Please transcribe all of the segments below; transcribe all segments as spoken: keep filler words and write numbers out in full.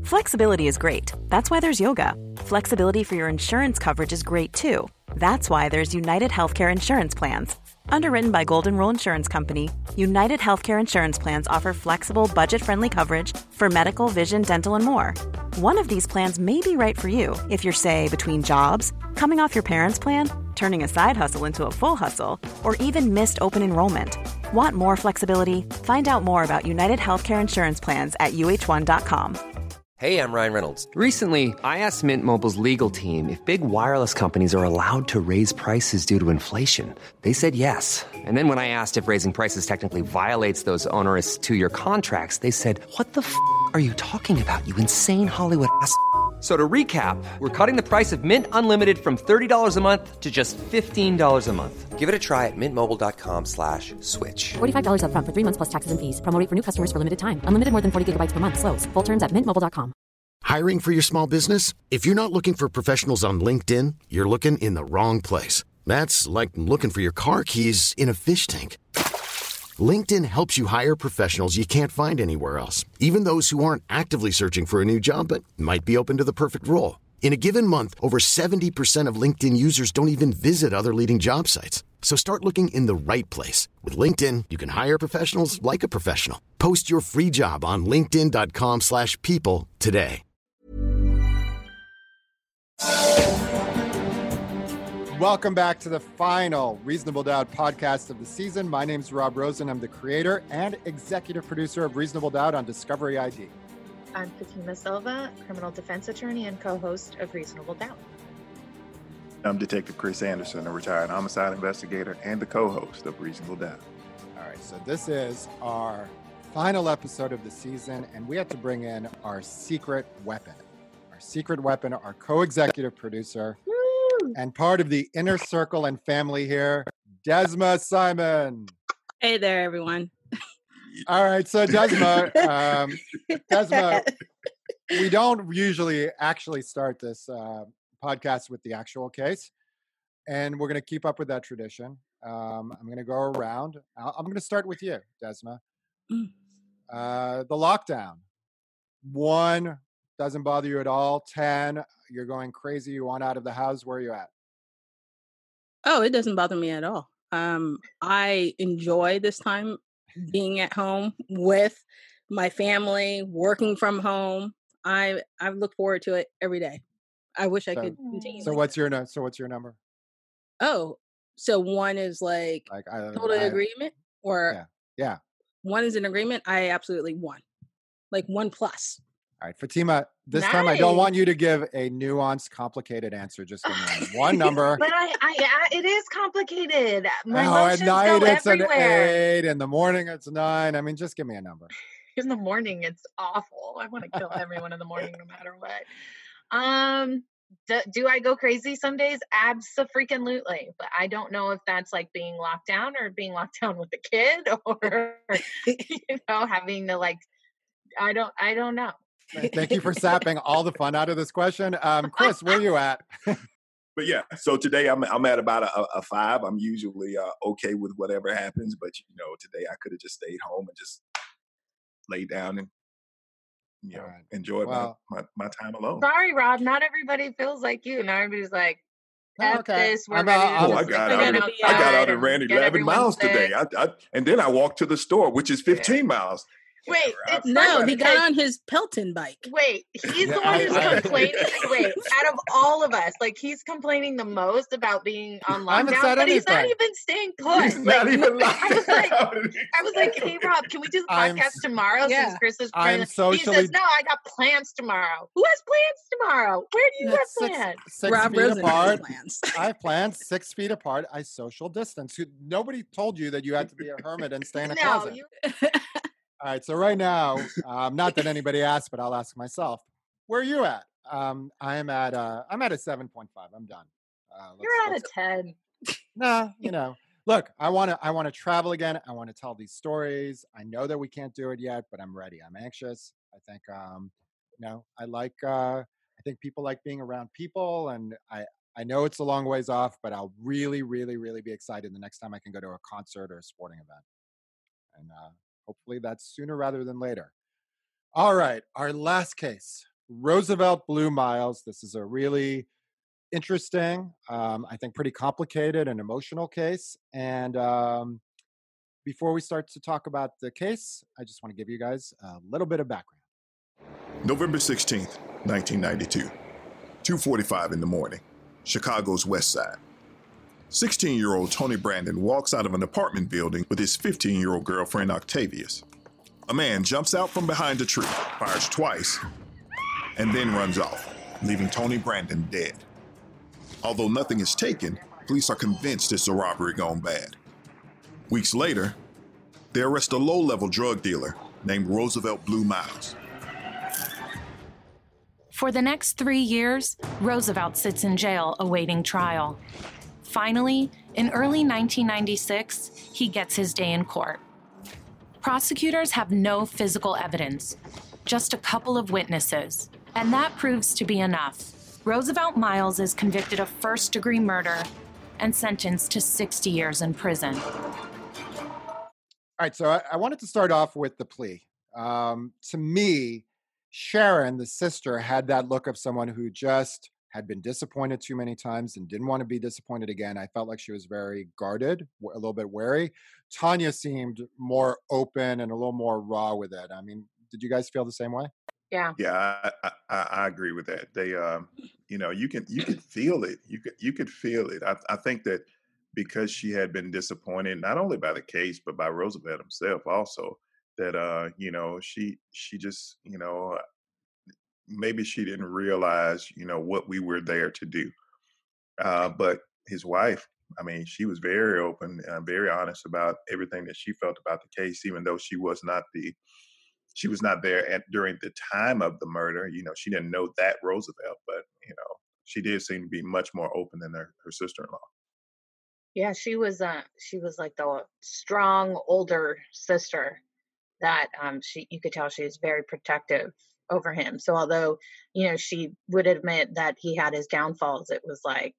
Flexibility is great. That's why there's yoga. Flexibility for your insurance coverage is great too. That's why there's United Healthcare Insurance Plans. Underwritten by Golden Rule Insurance Company, United Healthcare Insurance Plans offer flexible, budget-friendly coverage for medical, vision, dental, and more. One of these plans may be right for you if you're, say, between jobs, coming off your parents' plan, turning a side hustle into a full hustle, or even missed open enrollment. Want more flexibility? Find out more about United Healthcare Insurance Plans at U H one dot com. Hey, I'm Ryan Reynolds. Recently, I asked Mint Mobile's legal team if big wireless companies are allowed to raise prices due to inflation. They said yes. And then when I asked if raising prices technically violates those onerous two-year contracts, they said, what the f*** are you talking about, you insane Hollywood ass f- So to recap, we're cutting the price of Mint Unlimited from thirty dollars a month to just fifteen dollars a month. Give it a try at mintmobile.com slash switch. forty-five dollars up front for three months plus taxes and fees. Promo rate for new customers for limited time. Unlimited more than forty gigabytes per month. Slows full terms at mint mobile dot com. Hiring for your small business? If you're not looking for professionals on LinkedIn, you're looking in the wrong place. That's like looking for your car keys in a fish tank. LinkedIn helps you hire professionals you can't find anywhere else, even those who aren't actively searching for a new job but might be open to the perfect role. In a given month, over seventy percent of LinkedIn users don't even visit other leading job sites. So start looking in the right place. With LinkedIn, you can hire professionals like a professional. Post your free job on linkedin.com slash people today. Welcome back to the final Reasonable Doubt podcast of the season. My name is Rob Rosen. I'm the creator and executive producer of Reasonable Doubt on Discovery I D. I'm Fatima Silva, criminal defense attorney and co-host of Reasonable Doubt. I'm Detective Chris Anderson, a retired homicide investigator and the co-host of Reasonable Doubt. All right, so this is our final episode of the season, and we have to bring in our secret weapon. Our secret weapon, our co-executive producer, Woo! And part of the inner circle and family here, Desma Simon. Hey there, everyone. All right, so Desma, um, Desma, we don't usually actually start this uh, podcast with the actual case, and we're going to keep up with that tradition. Um, I'm going to go around. I'll, I'm going to start with you, Desma. Mm. Uh, the lockdown. One, doesn't bother you at all. Ten, you're going crazy. You want out of the house. Where are you at? Oh, it doesn't bother me at all. Um, I enjoy this time being at home with my family, working from home. I I look forward to it every day. I wish I So, could continue. so like what's that. your nu- so what's your number? Oh, so one is like, Like I, total I- agreement, or Yeah, yeah. one is an agreement. I absolutely one, like one plus. All right, Fatima, this time I don't Nice. want you to give a nuanced, complicated answer. Just give me one number. But I, I, I, it is complicated. My Oh, at emotions night go it's everywhere. an eight. In the morning it's nine. I mean, just give me a number. In the morning, it's awful. I want to kill everyone in the morning, no matter what. Um, do, do I go crazy some days? Abso-freaking-lutely. But I don't know if that's like being locked down or being locked down with a kid, or you know, having to like. I don't. I don't know. Thank you for sapping all the fun out of this question. Um, Chris, where you at? But yeah, so today I'm I'm at about a, a five. I'm usually uh, okay with whatever happens, but you know, today I could have just stayed home and just laid down and you know All right. enjoyed Well- my, my my time alone. Sorry, Rob. Not everybody feels like you. Not everybody's like, No, F okay. this. We're I'm ready out- to I'm- Oh, I just got get out. gonna Of, be I got outside out and and ran get eleven everyone miles sick. today. I, I and then I walked to the store, which is fifteen miles. Wait, it's No, funny he got because- on his Pelton bike. Wait, he's Yeah, the one I- who's I- complaining. Wait, out of all of us, like he's complaining the most about being on I haven't lockdown, said but he's not anything. even staying put. He's Like, not even I locked was like, down. I was like, hey Rob, can we do the I'm podcast s- tomorrow Yeah. since Chris is I'm planning? socially- He says, no, I got plans tomorrow. Who has plans tomorrow? Where do you It's have six, plans? six Rob feet Rosen has apart. plans. I have plans six feet apart. I social distance. Who- Nobody told you that you had to be a hermit and stay in a No, closet. you. All right, so right now, um, not that anybody asked, but I'll ask myself, where are you at? Um, I'm at uh, I'm at a seven point five. I'm done. Uh, let's- You're at a let's- ten. Nah, you know. Look, I want to I want to travel again. I want to tell these stories. I know that we can't do it yet, but I'm ready. I'm anxious. I think um, you know, I like uh I think people like being around people, and I I know it's a long ways off, but I'll really really really be excited the next time I can go to a concert or a sporting event. And uh hopefully that's sooner rather than later. All right, our last case. Roosevelt Blue Miles. This is a really interesting, um, I think pretty complicated and emotional case. And um, before we start to talk about the case, I just want to give you guys a little bit of background. November sixteenth, nineteen ninety-two, two forty-five in the morning, Chicago's West Side. sixteen-year-old Tony Brandon walks out of an apartment building with his fifteen-year-old girlfriend, Octavius. A man jumps out from behind a tree, fires twice, and then runs off, leaving Tony Brandon dead. Although nothing is taken, police are convinced it's a robbery gone bad. Weeks later, they arrest a low-level drug dealer named Roosevelt Blue Miles. For the next three years, Roosevelt sits in jail awaiting trial. Finally, in early nineteen ninety-six, he gets his day in court. Prosecutors have no physical evidence, just a couple of witnesses, and that proves to be enough. Roosevelt Miles is convicted of first-degree murder and sentenced to sixty years in prison. All right, so I, I wanted to start off with the plea. Um, to me, Sharon, the sister, had that look of someone who just had been disappointed too many times and didn't want to be disappointed again. I felt like she was very guarded, a little bit wary. Tanya seemed more open and a little more raw with it. I mean, did you guys feel the same way? Yeah. Yeah, I, I, I agree with that. They, um, you know, you can you could feel it. You could you could feel it. I, I think that because she had been disappointed not only by the case but by Roosevelt himself also, that uh, you know, she she just you know maybe she didn't realize you know what we were there to do. Uh, but his wife, I mean, she was very open and very honest about everything that she felt about the case, even though she was not the She was not there at, during the time of the murder. You know, she didn't know that Roosevelt, but, you know, she did seem to be much more open than her, her sister-in-law. Yeah, she was uh she was like the strong older sister that um she you could tell she was very protective over him. So although, you know, she would admit that he had his downfalls, it was like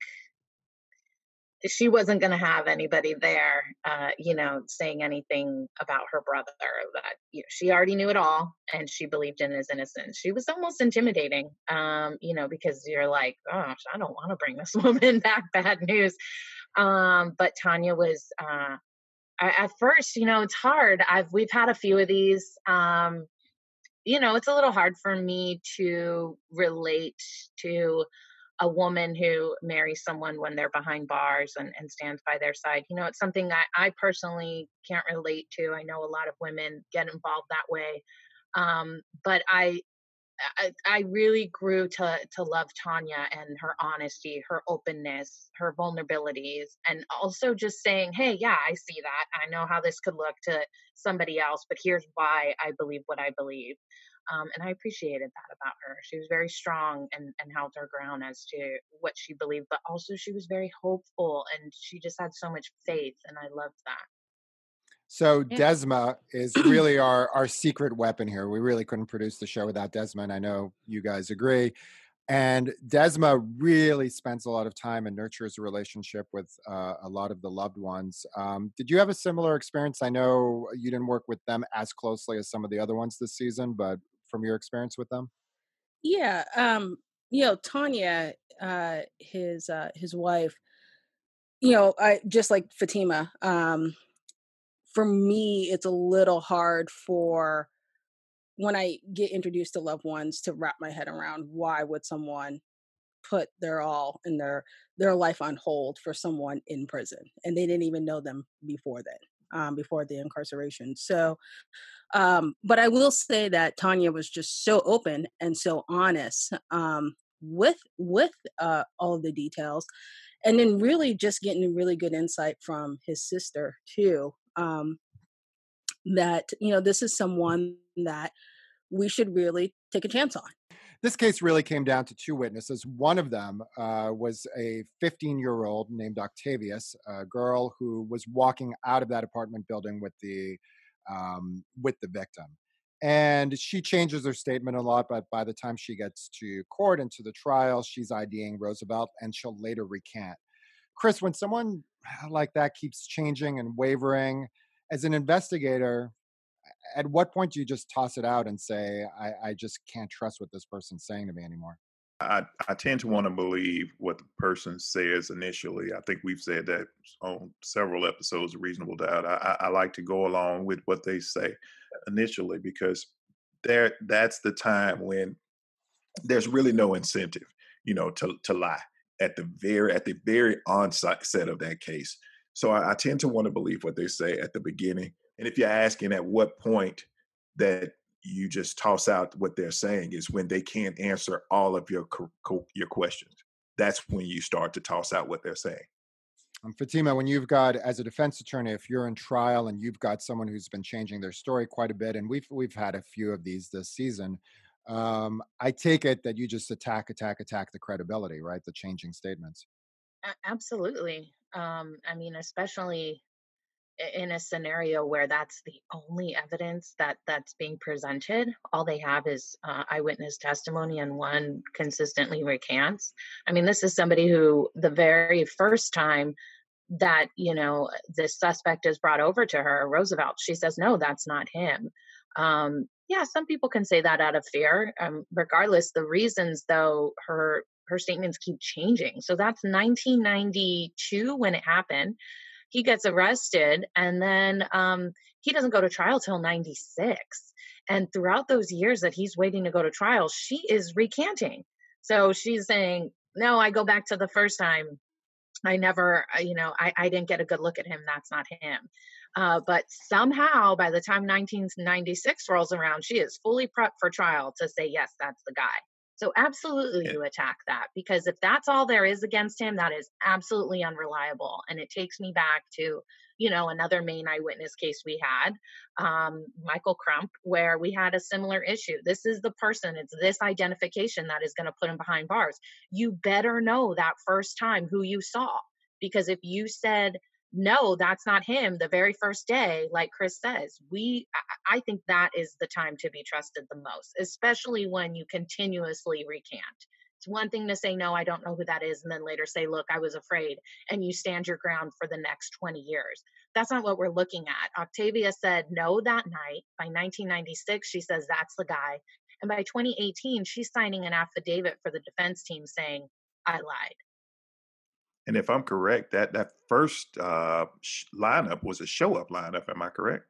she wasn't going to have anybody there, uh, you know, saying anything about her brother. That you know, she already knew it all, and she believed in his innocence. She was almost intimidating, um, you know, because you're like, gosh, I don't want to bring this woman back bad news. Um, but Tanya was, uh, I, at first, you know, it's hard. I've we've had a few of these. Um, you know, it's a little hard for me to relate to a woman who marries someone when they're behind bars and, and stands by their side. You know, it's something that I personally can't relate to. I know a lot of women get involved that way. Um, but I, I, I really grew to, to love Tanya and her honesty, her openness, her vulnerabilities, and also just saying, hey, yeah, I see that. I know how this could look to somebody else, but here's why I believe what I believe. Um, and I appreciated that about her. She was very strong and, and held her ground as to what she believed, but also she was very hopeful and she just had so much faith. And I loved that. So Yeah. Desma is really our, our secret weapon here. We really couldn't produce the show without Desma, and I know you guys agree. And Desma really spends a lot of time and nurtures a relationship with uh, a lot of the loved ones. Um, did you have a similar experience? I know you didn't work with them as closely as some of the other ones this season, but from your experience with them? Yeah. Um, you know, Tanya, uh, his uh, his wife, you know, I just like Fatima. Um, for me, it's a little hard for when I get introduced to loved ones to wrap my head around why would someone put their all and their their life on hold for someone in prison, and they didn't even know them before then, um, before the incarceration. So, um, but I will say that Tanya was just so open and so honest um, with with uh, all of the details, and then really just getting really good insight from his sister too. Um, that you know this is someone that we should really take a chance on. This case really came down to two witnesses. One of them uh, was a fifteen-year-old named Octavius, a girl who was walking out of that apartment building with the um, with the victim. And she changes her statement a lot, but by the time she gets to court and to the trial, she's IDing Roosevelt, and she'll later recant. Chris, when someone like that keeps changing and wavering, as an investigator, at what point do you just toss it out and say, I, I just can't trust what this person's saying to me anymore? I, I tend to want to believe what the person says initially. I think we've said that on several episodes of Reasonable Doubt. I, I, I like to go along with what they say initially because there that's the time when there's really no incentive, you know, to to lie at the very at the very onset set of that case. So I, I tend to want to believe what they say at the beginning. And if you're asking at what point that you just toss out what they're saying is when they can't answer all of your co- co- your questions. That's when you start to toss out what they're saying. Um, Fatima, when you've got, as a defense attorney, if you're in trial and you've got someone who's been changing their story quite a bit, and we've we've had a few of these this season, um, I take it that you just attack, attack, attack the credibility, right? The changing statements. A- absolutely. Um, I mean, especially i- in a scenario where that's the only evidence that that's being presented. All they have is uh, eyewitness testimony, and one consistently recants. I mean, this is somebody who the very first time that, you know, the suspect is brought over to her, Roosevelt, she says, no, that's not him. Um, yeah, some people can say that out of fear. Um, regardless, the reasons, though, her her statements keep changing. So that's nineteen ninety-two when it happened. He gets arrested, and then um, he doesn't go to trial till ninety-six. And throughout those years that he's waiting to go to trial, she is recanting. So she's saying, no, I go back to the first time. I never, uh, you know, I, I didn't get a good look at him. That's not him. Uh, but somehow, by the time nineteen ninety-six rolls around, she is fully prepped for trial to say, yes, that's the guy. So absolutely Yeah. you attack that, because if that's all there is against him, that is absolutely unreliable. And it takes me back to, you know, another main eyewitness case we had, um, Michael Crump, where we had a similar issue. This is the person, it's this identification that is going to put him behind bars. You better know that first time who you saw, because if you said, no, that's not him the very first day, like Chris says, we, I I think that is the time to be trusted the most, especially when you continuously recant. It's one thing to say, no, I don't know who that is, and then later say, look, I was afraid, and you stand your ground for the next twenty years. That's not what we're looking at. Octavia said no that night. By nineteen ninety-six, she says that's the guy. And by twenty eighteen, she's signing an affidavit for the defense team saying, I lied. And if I'm correct, that that first uh, sh- lineup was a show up lineup. Am I correct?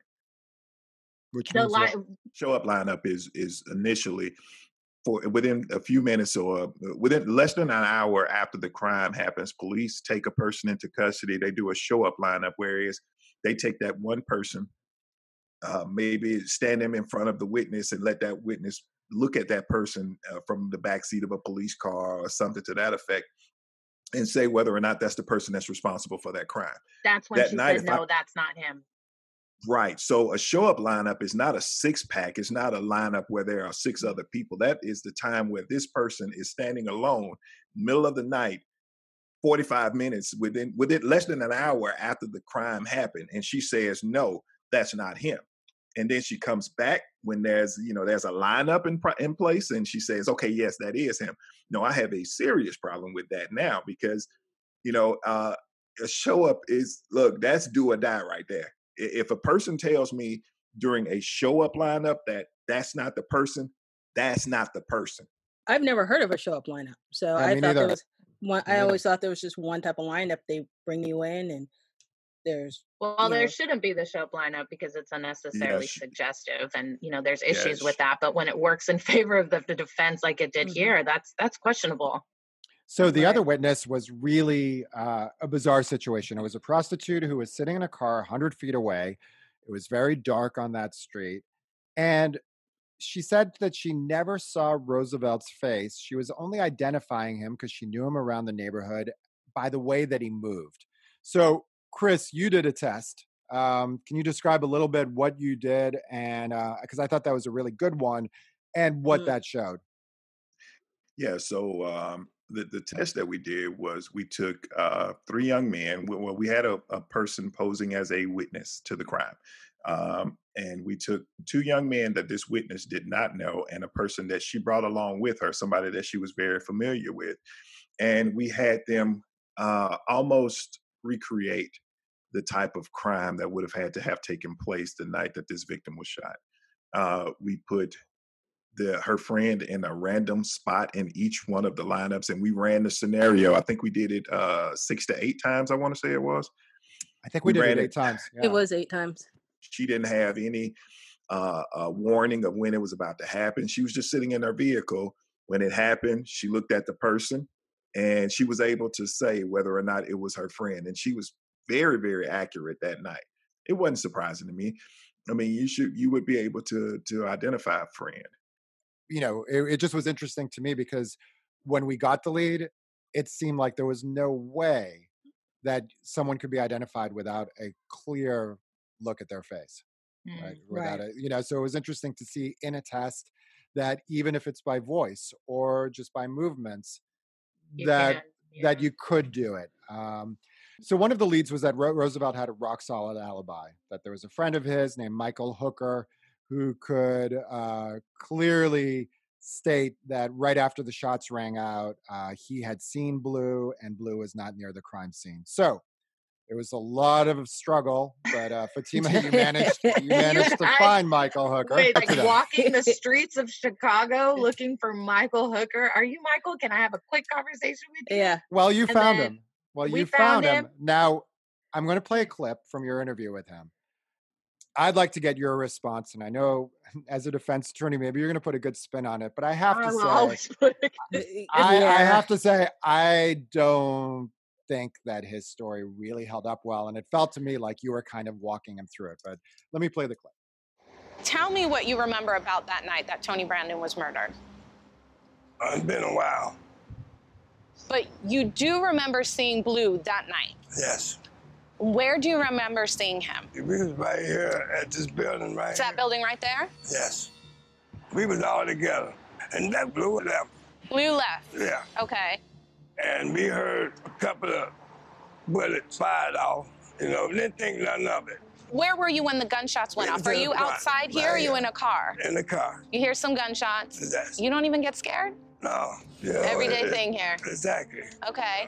Which The means what? lie, Show up lineup is is initially for within a few minutes or uh, within less than an hour after the crime happens. Police take a person into custody. They do a show up lineup, whereas they take that one person, uh, maybe stand them in front of the witness and let that witness look at that person uh, from the back seat of a police car or something to that effect and say whether or not that's the person that's responsible for that crime. that's when That she night, said, if I no, that's not him. right, so a show up lineup is not a six pack. It's not a lineup where there are six other people. That is the time where this person is standing alone, middle of the night, forty-five minutes within within less than an hour after the crime happened, and she says, "No, that's not him." And then she comes back when there's you know there's a lineup in pro- in place, and she says, "Okay, yes, that is him." No, I have a serious problem with that now because you know uh, a show up is look that's do or die right there. I- If a person tells me during a show up lineup that that's not the person, that's not the person. I've never heard of a show up lineup. So Yeah, I me thought there neither. was one, Me I neither. always thought there was just one type of lineup. They bring you in and there's, Well, you there know, shouldn't be the show up lineup because it's unnecessarily Yes, suggestive, and you know there's issues yes. with that. But when it works in favor of the, the defense, like it did mhm, here, that's that's questionable. So the other right. witness was really uh, a bizarre situation. It was a prostitute who was sitting in a car one hundred feet away. It was very dark on that street. And she said that she never saw Roosevelt's face. She was only identifying him because she knew him around the neighborhood by the way that he moved. So, Chris, you did a test. Um, can you describe a little bit what you did? And because I thought that was a really good one and what Mm, that showed. Yeah, so um, the the test that we did was we took uh, three young men. we- Well, we had a, a person posing as a witness to the crime, um, and we took two young men that this witness did not know, and a person that she brought along with her, somebody that she was very familiar with, and we had them uh, almost recreate the type of crime that would have had to have taken place the night that this victim was shot. uh, we put the her friend in a random spot in each one of the lineups, and we ran the scenario. I think we did it uh, six to eight times. I want to say it was. I think we, We did ran it it. eight times. It Yeah. was eight times. She didn't have any uh, uh, warning of when it was about to happen. She was just sitting in her vehicle when it happened. She looked at the person, and she was able to say whether or not it was her friend. And she was very, very accurate that night. It wasn't surprising to me. I mean, you should you would be able to to identify a friend. You know, it, it just was interesting to me because when we got the lead, it seemed like there was no way that someone could be identified without a clear look at their face. Right. Mm, Without Right. it, you know, so it was interesting to see in a test that even if it's by voice or just by movements, you that can. Yeah. that you could do it. Um, so one of the leads was that Ro- Roosevelt had a rock solid alibi, that there was a friend of his named Michael Hooker who could uh, clearly state that right after the shots rang out, uh, he had seen Blue and Blue was not near the crime scene. So there was a lot of struggle, but uh, Fatima, you managed you managed to I- find Michael Hooker. Wait, Up to like them. walking the streets of Chicago looking for Michael Hooker. Are you Michael? Can I have a quick conversation with you? Yeah. Well, you And found then him. Well, we you found found him. him. Now, I'm going to play a clip from your interview with him. I'd like to get your response, and I know as a defense attorney, maybe you're going to put a good spin on it, but I have I to will say, always put a good I, I Yeah. have to say, I don't think that his story really held up well, and it felt to me like you were kind of walking him through it. But let me play the clip. Tell me what you remember about that night that Tony Brandon was murdered. It's been a while. But you do remember seeing Blue that night. Yes. Where do you remember seeing him? We was right here at this building right Is that here. building right there? Yes. We was all together. And that Blue left. Blue left. Yeah. Okay. And we heard a couple of bullets fired off. You know, didn't think nothing of it. Where were you when the gunshots went We off? was Are in you the front, outside here or right are you here. in a car? In the car. You hear some gunshots. Yes. You don't even get scared? No. Yeah, Everyday it- thing here. Exactly. Okay.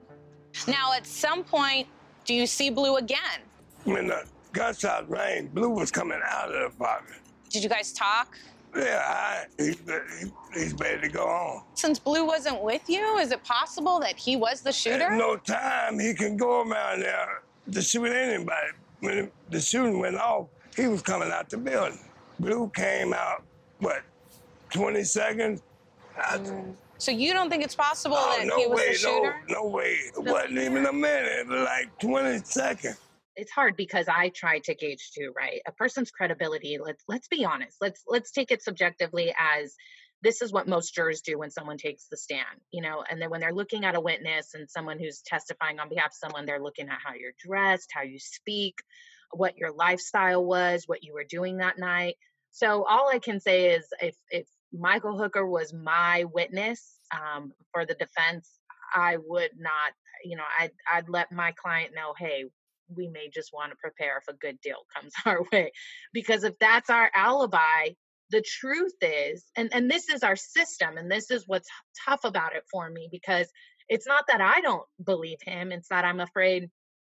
Now, at some point, do you see Blue again? When the gunshots rang, Blue was coming out of the apartment. Did you guys talk? Yeah, I, he, he, he's ready to go on. Since Blue wasn't with you, is it possible that he was the shooter? At no time he can go around there to shoot anybody. When the shooting went off, he was coming out the building. Blue came out, what, twenty seconds? I, So you don't think it's possible oh, that no he was way, the shooter? no, no way. It wasn't even a minute, it was like twenty seconds. It's hard because I try to gauge too, right? A person's credibility, let's let's be honest. Let's let's take it subjectively as this is what most jurors do when someone takes the stand, you know, and then when they're looking at a witness and someone who's testifying on behalf of someone, they're looking at how you're dressed, how you speak, what your lifestyle was, what you were doing that night. So all I can say is if if Michael Hooker was my witness um, for the defense, I would not, you know, I'd, I'd let my client know, hey, we may just want to prepare if a good deal comes our way. Because if that's our alibi, the truth is, and, and this is our system, and this is what's tough about it for me, because it's not that I don't believe him, it's that I'm afraid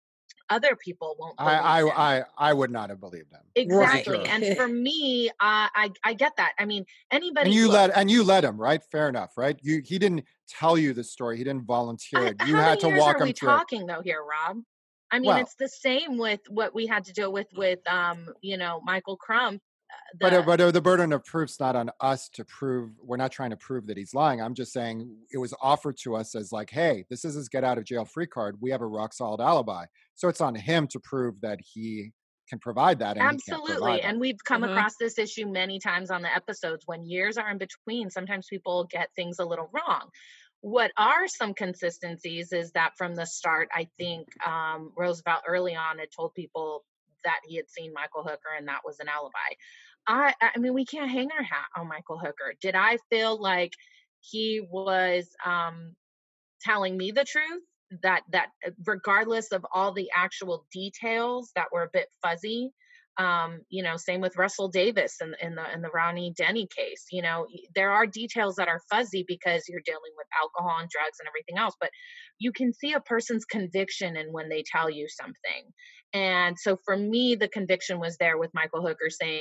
other people won't believe I, him. I, I, I would not have believed him. Exactly. sure. And for me, uh, I, I get that. I mean, anybody. And you look, let and you let him, right? Fair enough, right? You he didn't tell you the story. He didn't volunteer I- it. You how had many to years walk are him we through it. talking though here, Rob? I mean, Well- it's the same with what we had to deal with with, um, you know, Michael Crump. uh, But, uh, the- but uh, the burden of proof's not on us to prove. We're not trying to prove that he's lying. I'm just saying it was offered to us as like, hey, this is his get out of jail free card. We have a rock solid alibi. So it's on him to prove that he can provide that. And he can't Absolutely. provide And that. we've come Mhm. across this issue many times on the episodes when years are in between. Sometimes people get things a little wrong. What are some consistencies is that from the start, I think um, Roosevelt early on had told people that he had seen Michael Hooker and that was an alibi. I, I mean, we can't hang our hat on Michael Hooker. Did I feel like he was um, telling me the truth? That that regardless of all the actual details that were a bit fuzzy, um, you know, same with Russell Davis in, in the in the Ronnie Denny case. You know, there are details that are fuzzy because you're dealing with alcohol and drugs and everything else, but you can see a person's conviction in when they tell you something. And so for me, the conviction was there with Michael Hooker saying,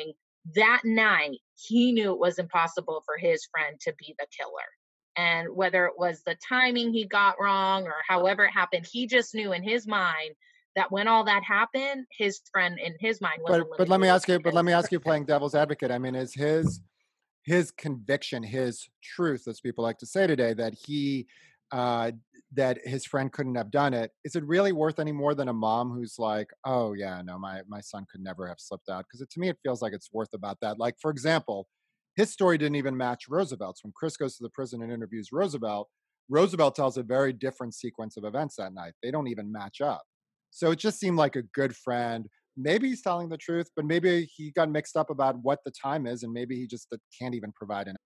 that night, he knew it was impossible for his friend to be the killer. And whether it was the timing he got wrong or however it happened, he just knew in his mind that when all that happened, his friend in his mind was But but let me eliminated ask you, but let me because- ask you, playing devil's advocate. I mean, is his his conviction, his truth, as people like to say today, that he uh, that his friend couldn't have done it, is it really worth any more than a mom who's like, oh yeah, no, my my son could never have slipped out? Because to me, it feels like it's worth about that. Like, for example, his story didn't even match Roosevelt's. When Chris goes to the prison and interviews Roosevelt, Roosevelt tells a very different sequence of events that night. They don't even match up. So it just seemed like a good friend. Maybe he's telling the truth, but maybe he got mixed up about what the time is, and maybe he just can't even provide an.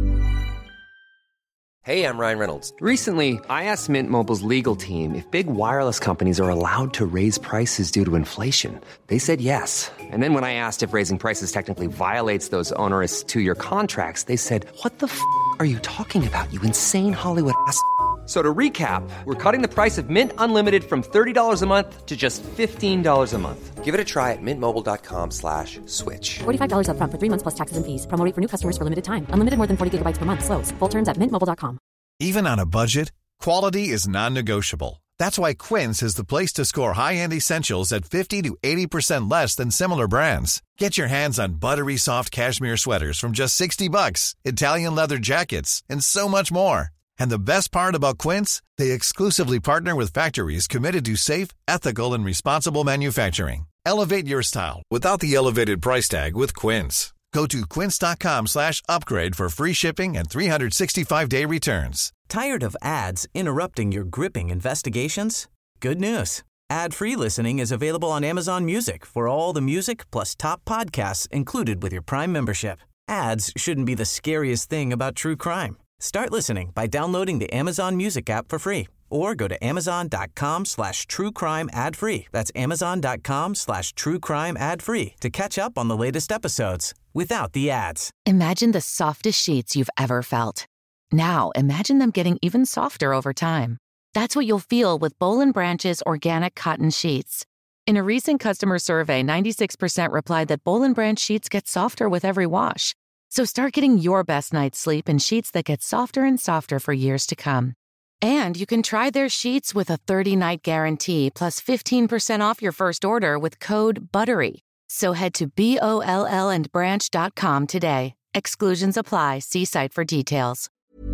Hey, I'm Ryan Reynolds. Recently, I asked Mint Mobile's legal team if big wireless companies are allowed to raise prices due to inflation. They said yes. And then when I asked if raising prices technically violates those onerous two-year contracts, they said, what the f*** are you talking about, you insane Hollywood ass f- So to recap, we're cutting the price of Mint Unlimited from thirty dollars a month to just fifteen dollars a month. Give it a try at mintmobile.com slash switch. forty-five dollars up front for three months plus taxes and fees. Promo rate for new customers for limited time. Unlimited more than forty gigabytes per month. Slows full terms at mint mobile dot com. Even on a budget, quality is non-negotiable. That's why Quince is the place to score high-end essentials at fifty to eighty percent less than similar brands. Get your hands on buttery soft cashmere sweaters from just sixty bucks, Italian leather jackets, and so much more. And the best part about Quince, they exclusively partner with factories committed to safe, ethical, and responsible manufacturing. Elevate your style without the elevated price tag with Quince. Go to quince.com slash upgrade for free shipping and three sixty-five day returns. Tired of ads interrupting your gripping investigations? Good news. Ad-free listening is available on Amazon Music for all the music plus top podcasts included with your Prime membership. Ads shouldn't be the scariest thing about true crime. Start listening by downloading the Amazon Music app for free or go to amazon.com slash true crime ad free. That's amazon.com slash true crime ad free to catch up on the latest episodes without the ads. Imagine the softest sheets you've ever felt. Now imagine them getting even softer over time. That's what you'll feel with Boll and Branch's organic cotton sheets. In a recent customer survey, ninety-six percent replied that Boll and Branch sheets get softer with every wash. So start getting your best night's sleep in sheets that get softer and softer for years to come. And you can try their sheets with a thirty-night guarantee plus fifteen percent off your first order with code BUTTERY. So head to B O L L and branch dot com today. Exclusions apply. See site for details.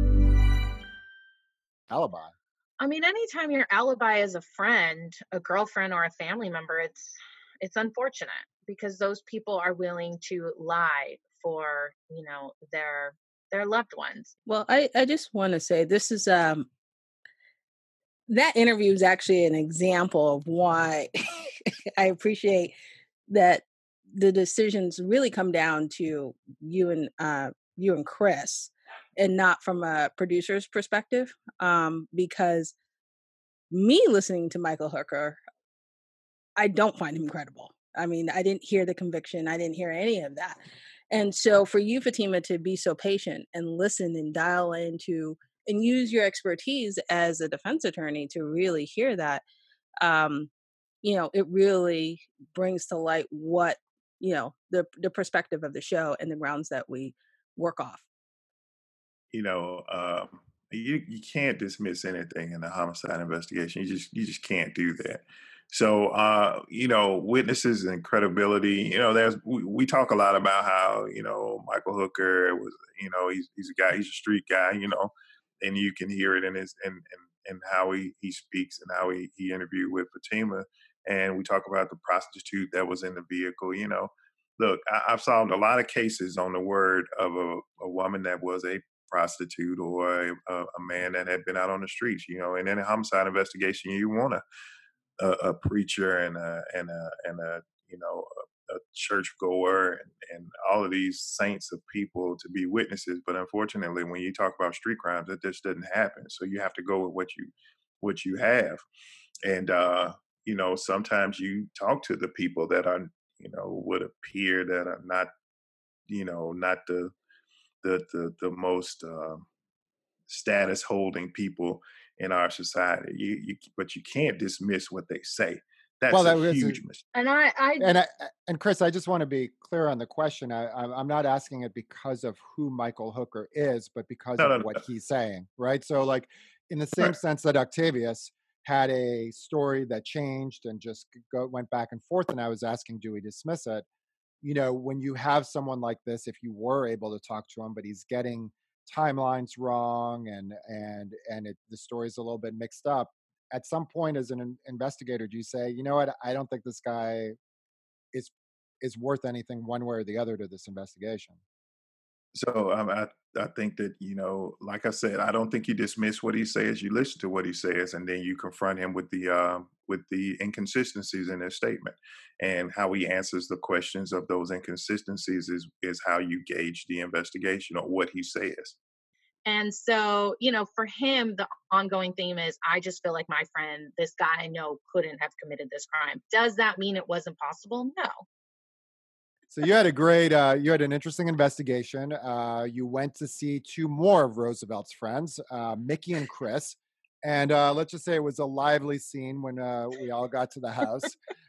Alibi. I mean, anytime your alibi is a friend, a girlfriend, or a family member, it's it's unfortunate because those people are willing to lie for, you know, their their loved ones. Well, I, I just want to say this is um that interview is actually an example of why I appreciate that the decisions really come down to you and uh you and Chris and not from a producer's perspective. Um, because me listening to Michael Hooker, I don't find him credible. I mean, I didn't hear the conviction. I didn't hear any of that. And so for you, Fatima, to be so patient and listen and dial into and use your expertise as a defense attorney to really hear that, um, you know, it really brings to light what, you know, the the perspective of the show and the grounds that we work off. You know, um, you you can't dismiss anything in a homicide investigation. You just you just can't do that. So, uh, you know, witnesses and credibility, you know, there's, we, we talk a lot about how, you know, Michael Hooker was, you know, he's, he's a guy, he's a street guy, you know, and you can hear it in his, and, and, and how he, he speaks and how he, he interviewed with Fatima. And we talk about the prostitute that was in the vehicle, you know, look, I, I've solved a lot of cases on the word of a, a woman that was a prostitute or a, a, a man that had been out on the streets, you know, and in a homicide investigation, you want to, A, a preacher and a and a and a you know a, a churchgoer and, and all of these saints of people to be witnesses, but unfortunately, when you talk about street crimes, that just doesn't happen. So you have to go with what you what you have, and uh, you know sometimes you talk to the people that are you know would appear that are not you know not the the the the most uh, status holding people in our society. You, you, but you can't dismiss what they say. That's well, a that was huge a, mistake. And I, I and I, and Chris, I just want to be clear on the question. I, I'm I'm not asking it because of who Michael Hooker is, but because No, of no, no. what he's saying, right? So, like, in the same Right. sense that Octavius had a story that changed and just go, went back and forth, and I was asking, do we dismiss it? You know, when you have someone like this, if you were able to talk to him, but he's getting timelines wrong and and and it, the story's a little bit mixed up, at some point as an in- investigator, do you say, you know what, I don't think this guy is is worth anything one way or the other to this investigation? So um, I I think that, you know, like I said, I don't think you dismiss what he says. You listen to what he says, and then you confront him with the um, with the inconsistencies in his statement, and how he answers the questions of those inconsistencies is is how you gauge the investigation or what he says. And so, you know, for him, the ongoing theme is, I just feel like my friend, this guy I know, couldn't have committed this crime. Does that mean it wasn't possible? No. So you had a great, uh, you had an interesting investigation. Uh, you went to see two more of Roosevelt's friends, uh, Mickey and Chris. And uh, let's just say it was a lively scene when uh, we all got to the house.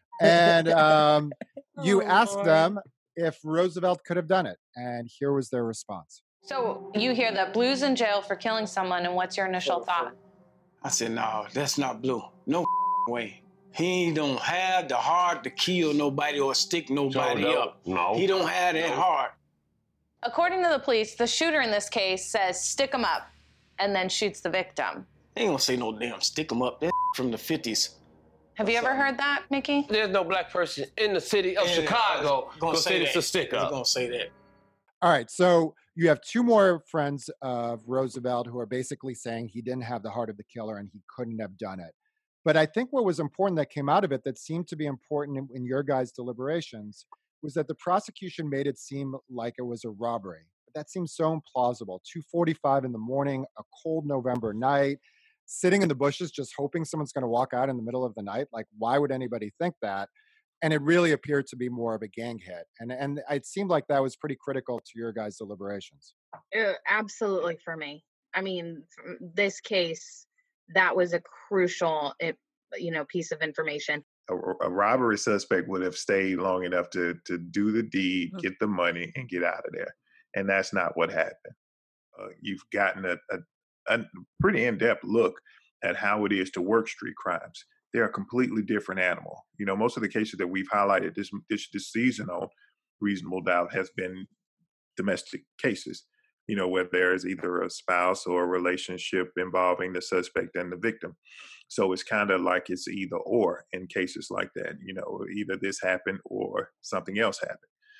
And um, you Oh, asked Lord. them if Roosevelt could have done it. And here was their response. So you hear that Blue's in jail for killing someone, and what's your initial thought? I said, no, that's not Blue. No way. He don't have the heart to kill nobody or stick nobody no, up. no, He don't have that no. heart. According to the police, the shooter in this case says stick him up and then shoots the victim. They ain't gonna say no damn stick him up. That from the fifties. Have you ever heard that, Mickey? There's no black person in the city of Yeah, Chicago gonna gonna say say this that. a stick He's up. gonna say that. All right. So you have two more friends of Roosevelt who are basically saying he didn't have the heart of the killer and he couldn't have done it. But I think what was important that came out of it, that seemed to be important in, in your guys' deliberations, was that the prosecution made it seem like it was a robbery. But that seems so implausible. two forty-five in the morning, a cold November night, sitting in the bushes just hoping someone's going to walk out in the middle of the night. Like, why would anybody think that? And it really appeared to be more of a gang hit. And, and it seemed like that was pretty critical to your guys' deliberations. Uh, absolutely for me. I mean, f- this case, that was a crucial, it, you know, piece of information. A, a robbery suspect would have stayed long enough to to do the deed, Mhm. get the money, and get out of there. And that's not what happened. Uh, you've gotten a, a, a pretty in-depth look at how it is to work street crimes. They're a completely different animal. You know, most of the cases that we've highlighted this this, this season on Reasonable Doubt has been domestic cases, you know, where there is either a spouse or a relationship involving the suspect and the victim. So it's kind of like it's either or in cases like that, you know, either this happened or something else happened.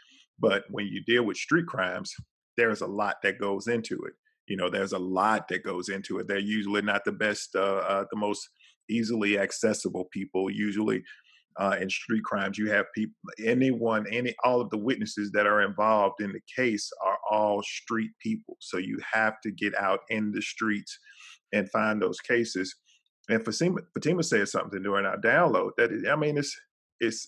But when you deal with street crimes, there's a lot that goes into it. You know, there's a lot that goes into it. They're usually not the best, uh, uh, the most easily accessible people. Usually uh, in street crimes, you have people, anyone, any, all of the witnesses that are involved in the case are all street people. So you have to get out in the streets and find those cases. And Fatima, Fatima said something during our download that, is, I mean, it's, it's,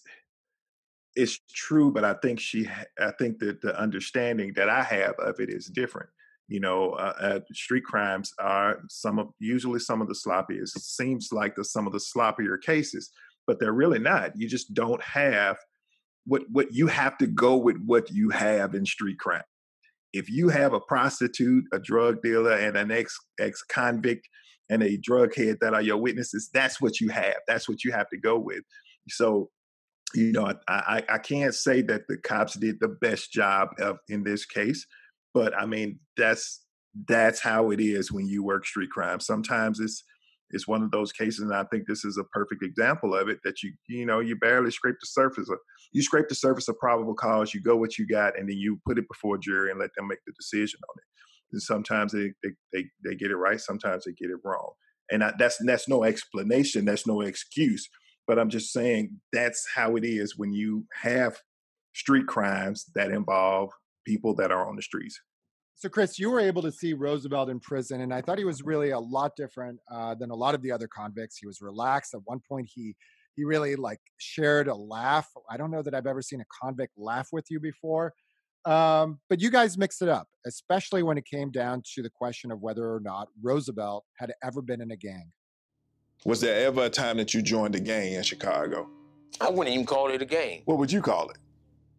it's true, but I think she, I think that the understanding that I have of it is different. You know, uh, uh, street crimes are some of, usually some of the sloppiest. It seems like the, some of the sloppier cases, but they're really not. You just don't have what, what you have to go with what you have in street crime. If you have a prostitute, a drug dealer, and an ex ex convict and a drug head that are your witnesses, that's what you have. That's what you have to go with. So, you know, I, I, I can't say that the cops did the best job of in this case, but I mean, that's that's how it is when you work street crime. Sometimes it's it's one of those cases, and I think this is a perfect example of it, that you you know, you barely scrape the surface of you scrape the surface of probable cause, you go what you got, and then you put it before a jury and let them make the decision on it. And sometimes they they they, they get it right, sometimes they get it wrong. And I, that's that's no explanation, that's no excuse. But I'm just saying that's how it is when you have street crimes that involve people that are on the streets. So, Chris, you were able to see Roosevelt in prison, and I thought he was really a lot different uh, than a lot of the other convicts. He was relaxed. At one point, he he really like shared a laugh. I don't know that I've ever seen a convict laugh with you before. Um, but you guys mixed it up, especially when it came down to the question of whether or not Roosevelt had ever been in a gang. Was there ever a time that you joined a gang in Chicago? I wouldn't even call it a gang. What would you call it?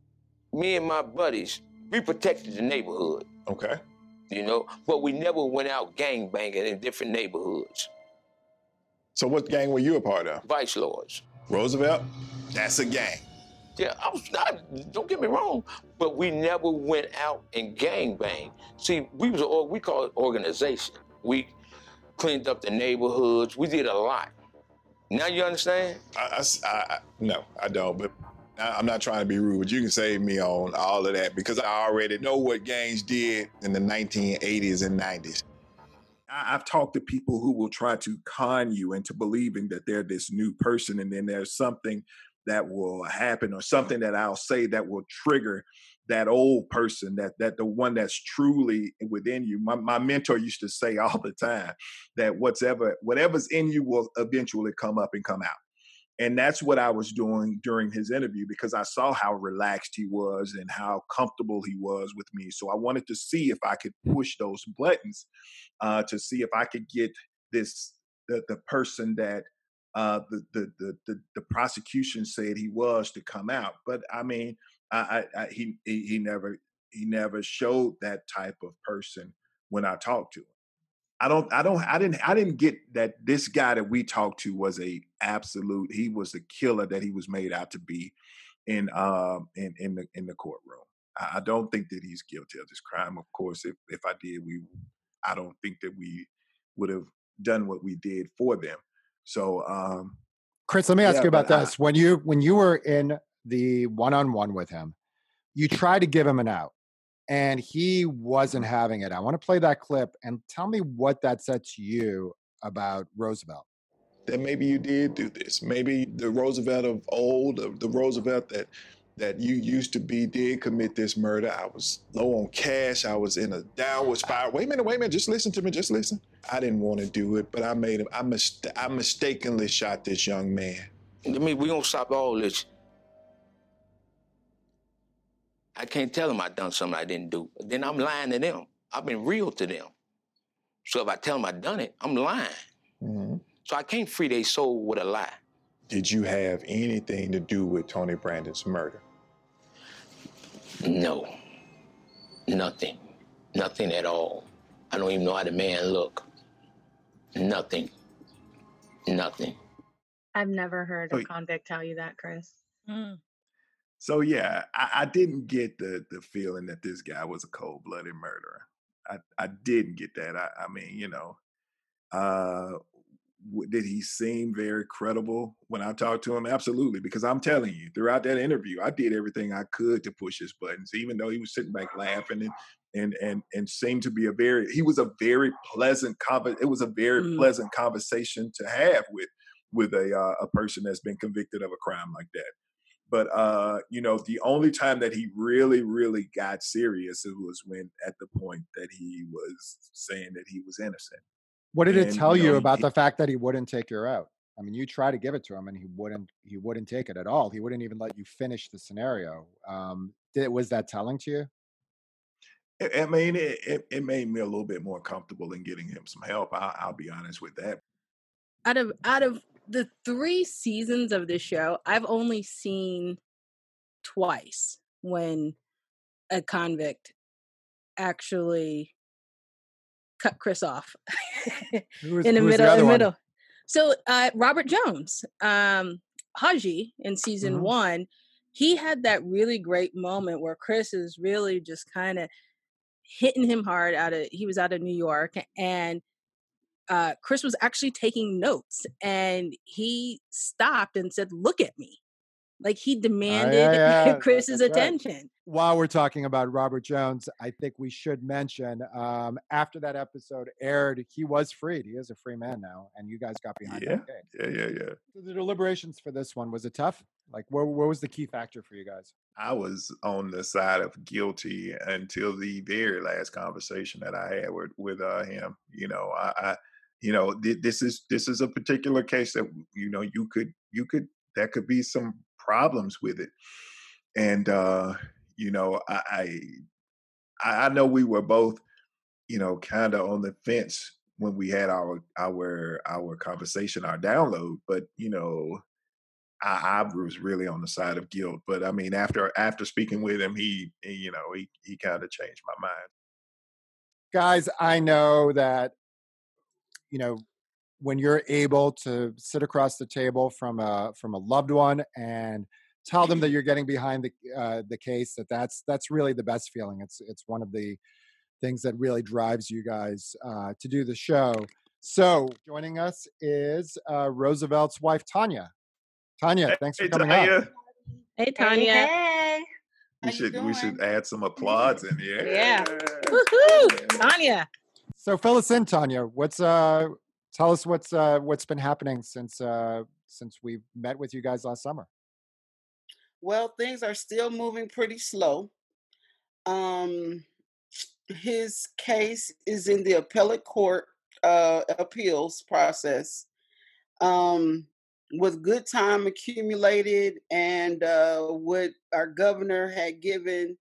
Me and my buddies, we protected the neighborhood. Okay. You know, but we never went out gang banging in different neighborhoods. So what gang were you a part of? Vice Lords. Roosevelt? That's a gang. Yeah, I was not, don't get me wrong, but we never went out and gang bang. See, we was, a, we call it organization. We cleaned up the neighborhoods. We did a lot. Now you understand? I, I, I, no, I don't, but I, I'm not trying to be rude, but you can save me on all of that because I already know what gangs did in the nineteen eighties and nineties. I, I've talked to people who will try to con you into believing that they're this new person, and then there's something that will happen or something that I'll say that will trigger that old person, that that the one that's truly within you. My, my mentor used to say all the time that whatever whatever's in you will eventually come up and come out. And that's what I was doing during his interview because I saw how relaxed he was and how comfortable he was with me. So I wanted to see if I could push those buttons uh, to see if I could get this the, the person that uh, the, the the the the prosecution said he was to come out. But I mean, I, I, I he, he he never he never showed that type of person when I talked to him. I don't I don't I didn't I didn't get that this guy that we talked to was a absolute he was a killer that he was made out to be in um in in the in the courtroom. I, I don't think that he's guilty of this crime. Of course, if if I did, we I don't think that we would have done what we did for them. So um Chris, let me ask yeah, you about but I- this. When you when you were in the one-on-one with him, you tried to give him an out and he wasn't having it. I want to play that clip and tell me what that said to you about Roosevelt. that maybe you did do this. Maybe the Roosevelt of old, the, the Roosevelt that that you used to be did commit this murder. I was low on cash. I was in a downward spiral. Wait a minute, wait a minute. Just listen to me. Just listen. I didn't want to do it, but I made him. I, mis- I mistakenly shot this young man. I mean, we gonna stop all this. I can't tell them I done something I didn't do. Then I'm lying to them. I've been real to them. So if I tell them I done it, I'm lying. Mm-hmm. So I can't free their soul with a lie. Did you have anything to do with Tony Brandon's murder? No, nothing, nothing at all. I don't even know how the man look. Nothing, nothing. I've never heard a So- convict tell you that, Chris. Mm. So yeah, I, I didn't get the the feeling that this guy was a cold-blooded murderer. I, I didn't get that. I, I mean, you know, uh, w- did he seem very credible when I talked to him? Absolutely, because I'm telling you, throughout that interview, I did everything I could to push his buttons, even though he was sitting back laughing and and and and seemed to be a very he was a very pleasant conver- It was a very Mm. pleasant conversation to have with with a uh, a person that's been convicted of a crime like that. But, uh, you know, the only time that he really, really got serious it was when at the point that he was saying that he was innocent. What did it And, tell you you know, about he- the fact that he wouldn't take your out? I mean, you tried to give it to him and he wouldn't he wouldn't take it at all. He wouldn't even let you finish the scenario. Um, did, was that telling to you? I I mean, it, it, it made me a little bit more comfortable in getting him some help. I, I'll be honest with that. Out of out of the three seasons of this show, I've only seen twice when a convict actually cut Chris off Who was- in the who was the middle. other in the one? middle. So uh, Robert Jones, um, Haji in season Mhm. one, he had that really great moment where Chris is really just kind of hitting him hard out of. He was out of New York and. Uh, Chris was actually taking notes and he stopped and said, "Look at me." Like he Ah, demanded yeah, yeah, Chris's that's right. attention. While we're talking about Robert Jones, I think we should mention um, after that episode aired, he was freed. He is a free man now, and you guys got behind Yeah, that case. yeah, yeah, yeah. So the deliberations for this one, was it tough? Like, where, where was the key factor for you guys? I was on the side of guilty until the very last conversation that I had with with uh, him. You know, I, I you know, th- this is this is a particular case that you know you could you could there could be some problems with it, and uh, you know, I I, I know we were both you know kind of on the fence when we had our our our conversation, our download, but you know. I, I was really on the side of guilt. But I mean, after after speaking with him, he, he you know he he kind of changed my mind. Guys, I know that, you know, when you're able to sit across the table from a from a loved one and tell them that you're getting behind the uh, the case, that that's that's really the best feeling. It's it's one of the things that really drives you guys uh, to do the show. So joining us is uh, Roosevelt's wife, Tanya. Tanya, Hey, thanks for hey, coming on. Tanya. Hey, Tanya. Hey, hey. We should we should add some applause in here. Yeah. Woohoo! Tanya. So fill us in, Tanya. What's uh tell us what's uh what's been happening since uh since we met with you guys last summer. Well, things are still moving pretty slow. Um, his case is in the appellate court uh, appeals process. Um, with good time accumulated and uh, what our governor had given,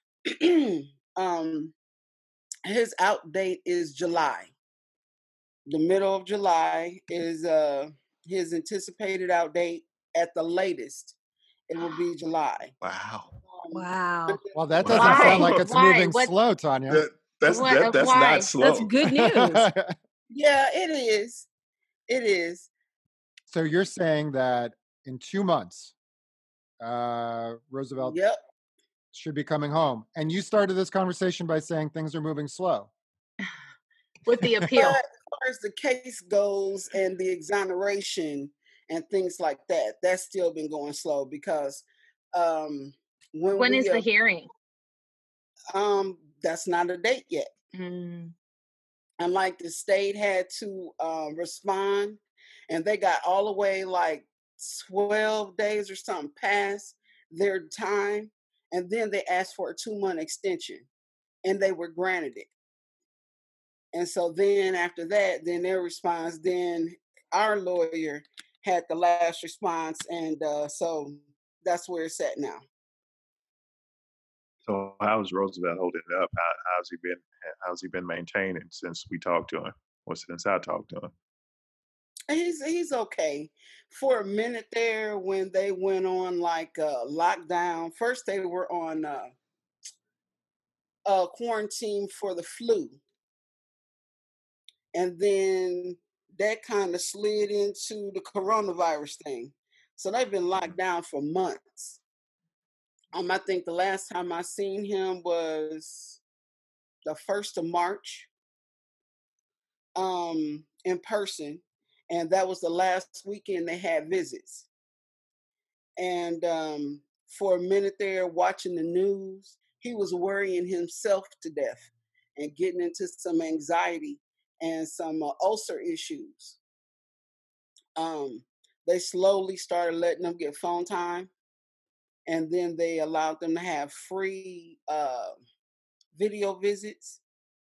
um, his out date is July. The middle of July is uh, his anticipated out date. At the latest, it will be July. Wow. Wow. Well, that doesn't Why? sound like it's Why? moving What- slow, Tanya. That, that's What- that, that's why? not slow. That's good news. Yeah, it is. It is. So you're saying that in two months, uh, Roosevelt Yep. should be coming home. And you started this conversation by saying things are moving slow. With the appeal. But as far as the case goes and the exoneration and things like that, that's still been going slow because um, when When we, is the uh, hearing? um, that's not a date yet. Mm. And like the state had to uh, respond, and they got all the way like twelve days or something past their time, and then they asked for a two-month extension, and they were granted it. And so then after that, then their response, then our lawyer had the last response, and uh, so that's where it's at now. So how's Roosevelt holding it up? How, how's he been? How's he been maintaining since we talked to him? Or since I talked to him? He's he's okay. For a minute there, when they went on like uh, lockdown, first they were on uh, uh, quarantine for the flu, and then that kind of slid into the coronavirus thing. So they've been locked down for months. Um, I think the last time I seen him was the first of March, um, in person, and that was the last weekend they had visits. And um, for a minute there, watching the news, he was worrying himself to death and getting into some anxiety and some uh, ulcer issues. Um, they slowly started letting them get phone time, and then they allowed them to have free uh, video visits.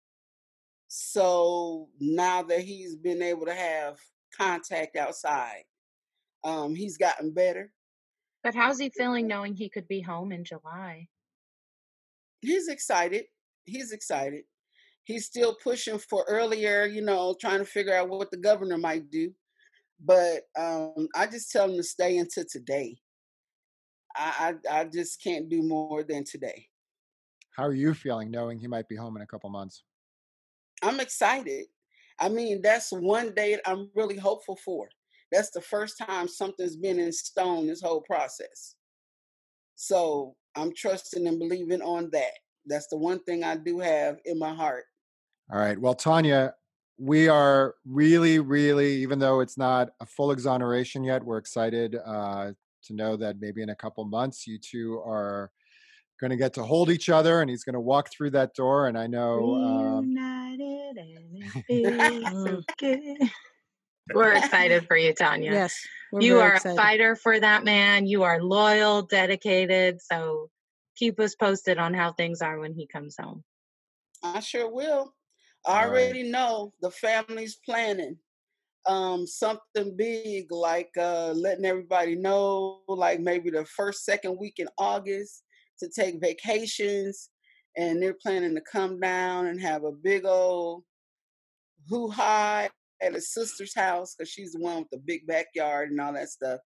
So now that he's been able to have contact outside, um, he's gotten better. But how's he feeling knowing he could be home in July? He's excited. He's excited. He's still pushing for earlier, you know, trying to figure out what the governor might do. But um, I just tell him to stay until today. I, I I just can't do more than today. How are you feeling knowing he might be home in a couple months? I'm excited. I mean, that's one date I'm really hopeful for. That's the first time something's been in stone this whole process. So I'm trusting and believing on that. That's the one thing I do have in my heart. All right. Well, Tanya, we are really, really, even though it's not a full exoneration yet, we're excited uh, to know that maybe in a couple months you two are going to get to hold each other and he's going to walk through that door. And I know. Um, Reunited and it feels so good. We're excited for you, Tanya. Yes. We're You very are excited. a fighter for that man. You are loyal, dedicated. So keep us posted on how things are when he comes home. I sure will. I All right. already know the family's planning um, something big, like uh, letting everybody know, like maybe the first, second week in August to take vacations. And they're planning to come down and have a big old hoo-ha at his sister's house because she's the one with the big backyard and all that stuff.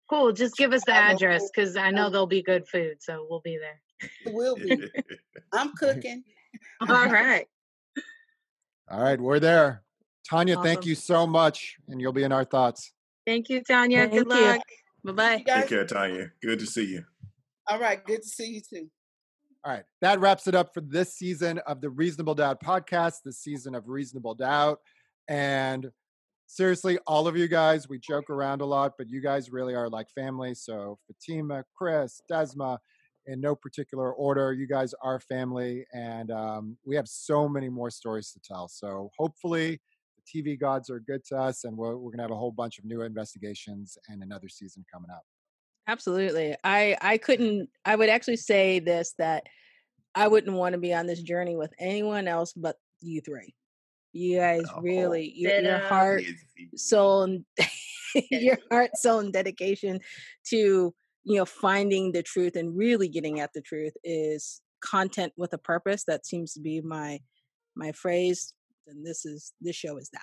Cool. Just give us the I will- address because I know there'll be good food, so we'll be there. It will be. I'm cooking. All right. All right, we're there. Tanya, thank Awesome. you so much, and you'll be in our thoughts. Thank you, Tanya. Thank Good you. luck. Bye-bye. You guys- Take care, Tanya. Good to see you. All right. Good to see you too. All right, that wraps it up for this season of the Reasonable Doubt podcast, this season of Reasonable Doubt. And seriously, all of you guys, we joke around a lot, but you guys really are like family. So Fatima, Chris, Desma, in no particular order, you guys are family. And um, we have so many more stories to tell. So hopefully the T V gods are good to us, and we're, we're going to have a whole bunch of new investigations and another season coming up. Absolutely. I I couldn't I would actually say this, that I wouldn't want to be on this journey with anyone else but you three. You guys really your, your Ditto. heart, soul, and your heart, soul, and dedication to, you know, finding the truth and really getting at the truth is content with a purpose. That seems to be my my phrase. And this is this show is that.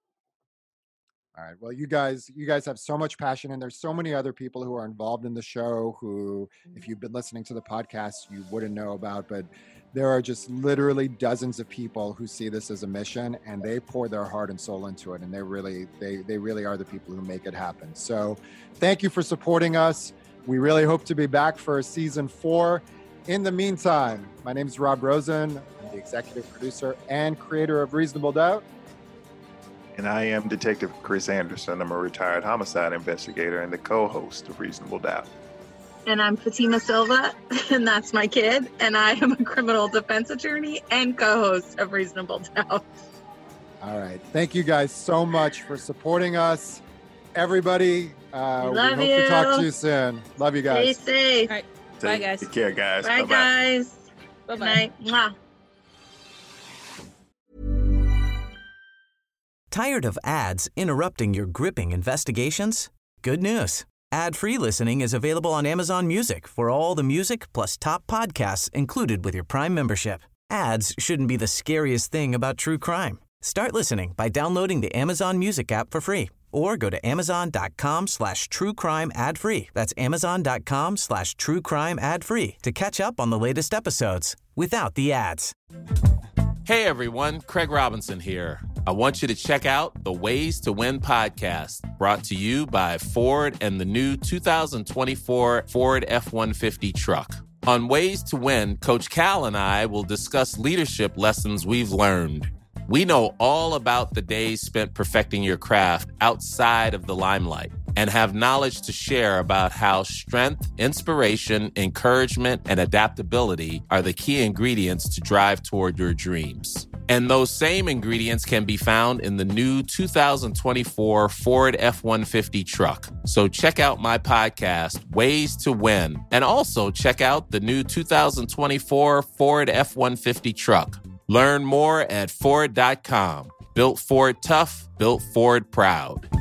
All right. Well, you guys, you guys have so much passion, and there's so many other people who are involved in the show who, if you've been listening to the podcast, you wouldn't know about. But there are just literally dozens of people who see this as a mission, and they pour their heart and soul into it. And they really, they, they really are the people who make it happen. So, thank you for supporting us. We really hope to be back for season four. In the meantime, my name is Rob Rosen. I'm the executive producer and creator of Reasonable Doubt. And I am Detective Chris Anderson. I'm a retired homicide investigator and the co-host of Reasonable Doubt. And I'm Fatima Silva, and that's my kid. And I am a criminal defense attorney and co-host of Reasonable Doubt. All right. Thank you guys so much for supporting us. Everybody, uh, we Love hope to talk you. to you soon. Love you Stay guys. safe. All right. Bye, Take, guys. take care, guys. Bye, Bye-bye. guys. Bye Good bye. night. Mwah. Tired of ads interrupting your gripping investigations? Good news. Ad-free listening is available on Amazon Music for all the music plus top podcasts included with your Prime membership. Ads shouldn't be the scariest thing about true crime. Start listening by downloading the Amazon Music app for free or go to amazon.com slash true crime ad free. That's amazon.com slash true crime ad free to catch up on the latest episodes without the ads. Hey everyone, Craig Robinson here. I want you to check out the Ways to Win podcast, brought to you by Ford and the new two thousand twenty-four Ford F one fifty truck. On Ways to Win, Coach Cal and I will discuss leadership lessons we've learned. We know all about the days spent perfecting your craft outside of the limelight and have knowledge to share about how strength, inspiration, encouragement, and adaptability are the key ingredients to drive toward your dreams. And those same ingredients can be found in the new two thousand twenty-four Ford F one fifty truck. So check out my podcast, Ways to Win, and also check out the new two thousand twenty-four Ford F one fifty truck. Learn more at Ford dot com. Built Ford tough, built Ford proud.